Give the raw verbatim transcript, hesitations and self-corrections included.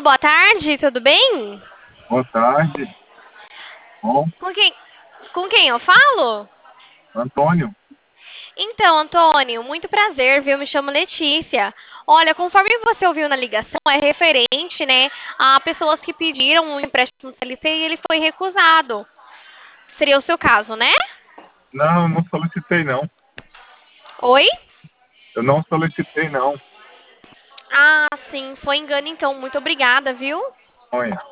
boa tarde, tudo bem? Boa tarde. Bom, Com quem, com quem eu falo? Antônio. Então, Antônio, muito prazer, viu? Me chamo Letícia. Olha, conforme você ouviu na ligação, é referente, né, a pessoas que pediram um empréstimo C L C e ele foi recusado. Seria o seu caso, né? Não, não solicitei não. Oi? Eu não solicitei não. Ah, sim, foi engano então. Muito obrigada, viu? Olha.